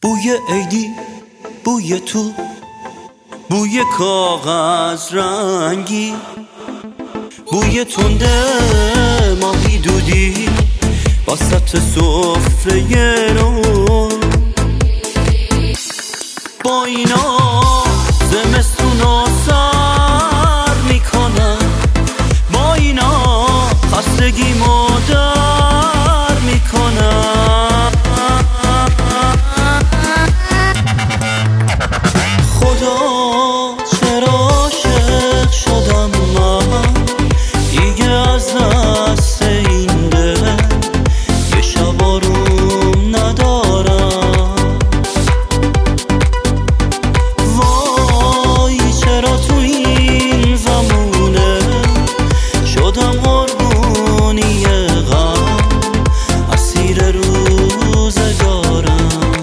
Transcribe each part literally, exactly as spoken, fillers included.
بوی عیدی، بوی تو، بوی کاغذ رنگی، بوی تنده ماهی دودی وسط سفره نو. با اینا زمستونو سر میکنم، با اینا خستگیمو در میکنم. خدا چرا عاشق شدم من دیگه از دست این دل، یه شب آروم ندارم. وای چرا تو این زمونه شدم قربونی غم، اسیر روزگارم.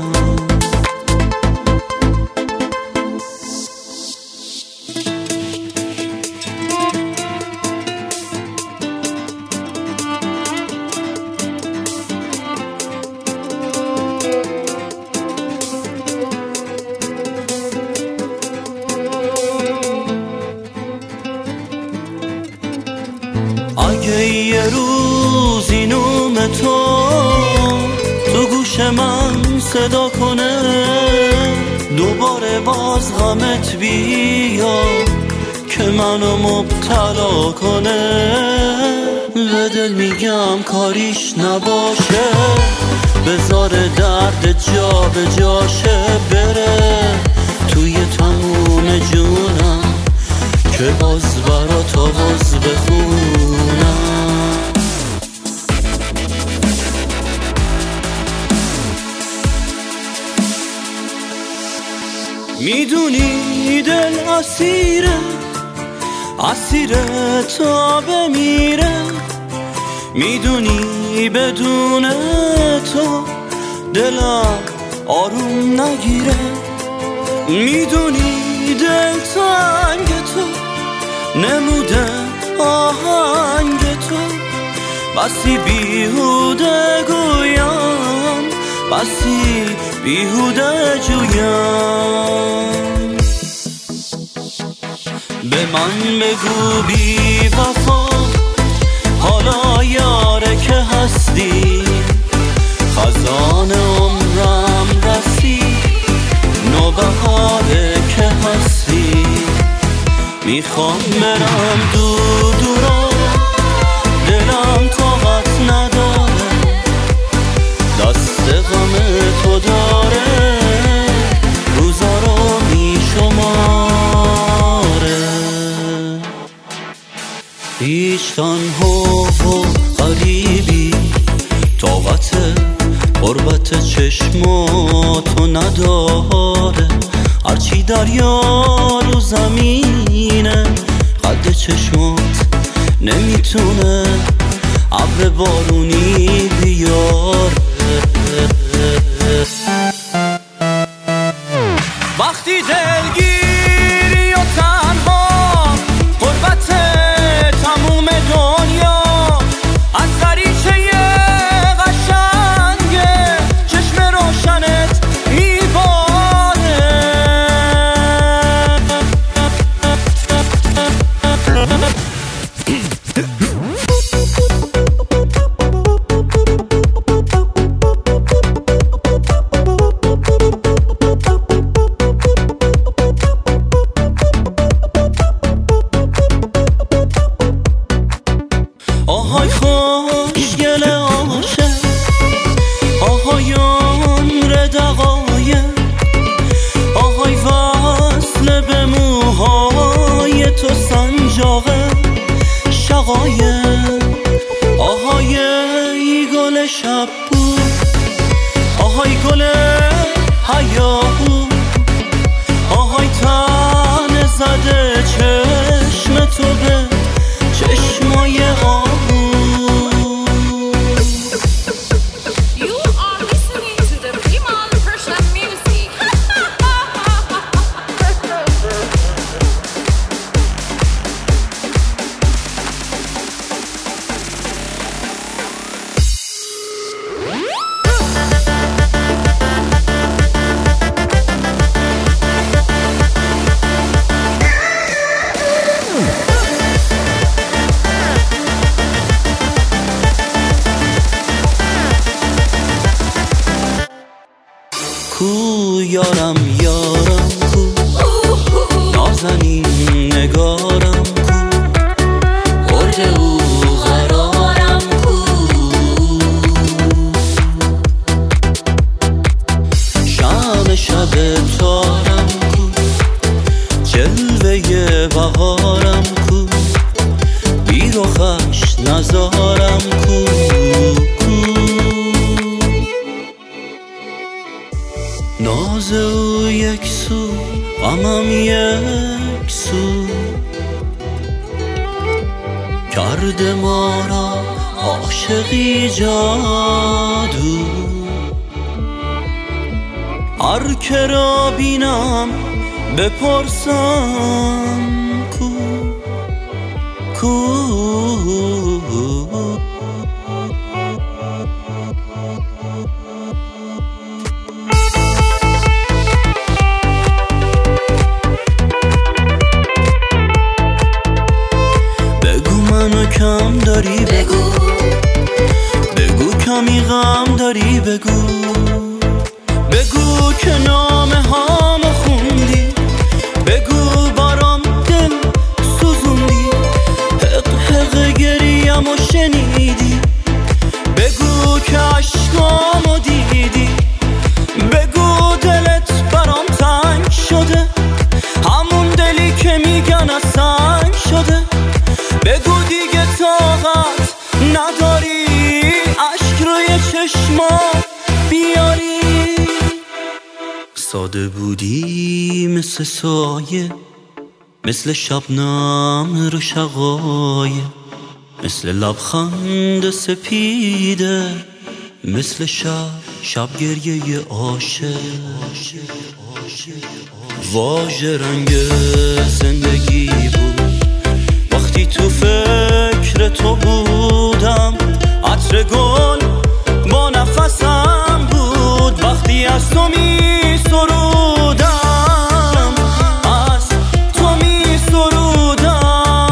اگه یه روزی نوم تو تو گوش من صدا کنه، دوباره باز غمت بیا که منو مبتلا کنه. به دل میگم کاریش نباشه، بذار درد جا به جاشه بره توی تموم جونم که باز برات آواز بخونم. میدونی دل اسیره، اسیره تا بمیره. میدونی بدون تو دلم آروم نگیره. میدونی دل تنگ تو نموده آهنگ تو، بسی بیهوده گویم، بسی بیهوده جویم. به من بگو بی وفا حالا یاره که هستی، خزان عمرم رسید نوبهاره که هستی. میخوام برم دور دورا، دلم طاقت نداره، دست غم تو داره روزا رو میشماره. هیچ تنها و غریبی طاقت قربت چشماتو نداره. هرچی دریا رو زمینه قد چشمات نمیتونه ابر بارونی بیاره. وقتی دلگیری و تنها قربت تموم دنیا، از دریچه قشنگه چشم روشنت میباره. آهای خوشگل عاشق، آهای عمر دقایق، آهای وصل به موهای تو سنجاقه شقایق. آهای ای گل شب بود، آهای گل حیاهو، آهای تن زده چشم تو به چشمای آهو. کو یارم یارم کو نازنین نگارم کو برج او قرارم کو شام شب تارم کو جلوه بهارم کو بیرخش نزارم کو ناز او یک سو غمم یک سو کرده ما را عاشقی جادو هر که را بینم بپرسم کو کو منو کم داری بگو بگو کمی غم داری بگو بگو که نامه هامو خوندی بگو برام دل سوزوندی حق حق گریه‌مو شنیدی بگو که عشقامو دیدی بگو دلت برام تنگ شده همون دلی که میگن از سنگ شده بگو دیگه طاقت نداری عشق روی چشما بیاری ساده بودی مثل سایه مثل شبنم رو شقایه مثل لبخند سپیده مثل شب شب گریه عاشق واژه رنگ زندگی بود وقتی تو فکر تو بودم عطر گل با نفسم بود وقتی از تو می سرودم از تو می سرودم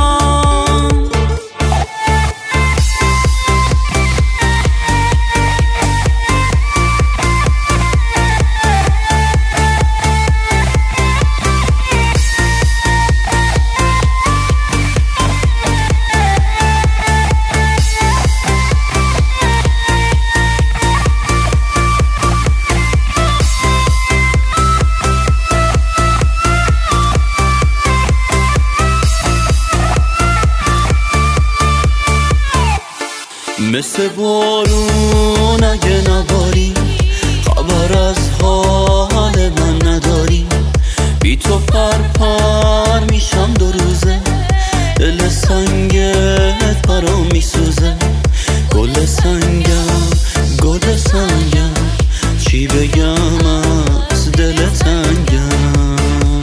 مثل بارون اگه نباری خبر از حال من نداری بی تو پر پر میشم دو روزه دل سنگت برام میسوزه گل سنگم گل سنگم چی بگم از دل تنگم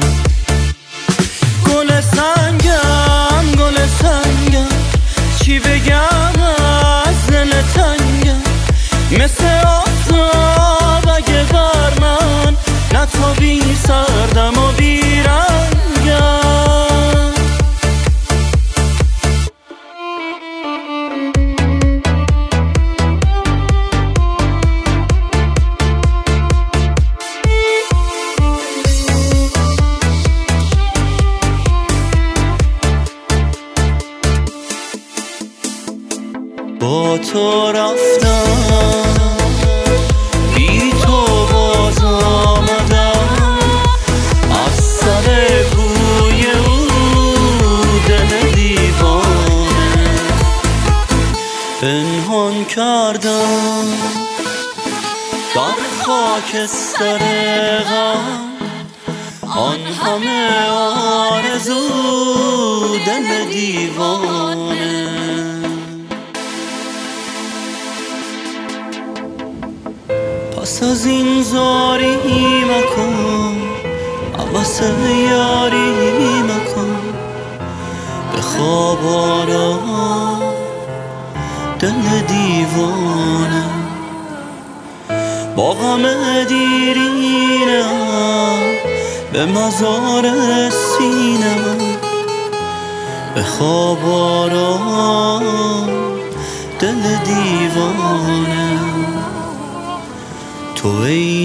گل سنگم گل سنگم چی بگم تنگم مثل آفتاب اگه بر من نتابی سردم و بیرنگم با تو رفتم بی تو باز آمدم از سر کوی او دل دیوانه پنهان کردم در خاکستر غم آن همه آرزو دل دیوانه پس از این زاری مکن عباس یاری مکن به خواب آرام دل دیوانه با غم دیرینم به مزار سینم به خواب آرام دل دیوانه تو ای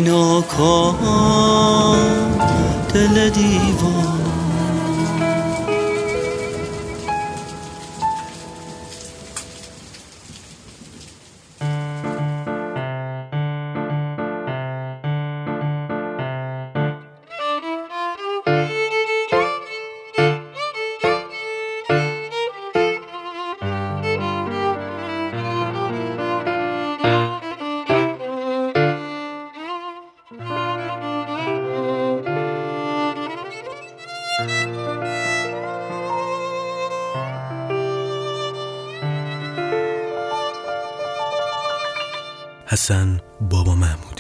ناکام دل دیوان. حسن بابا محمود.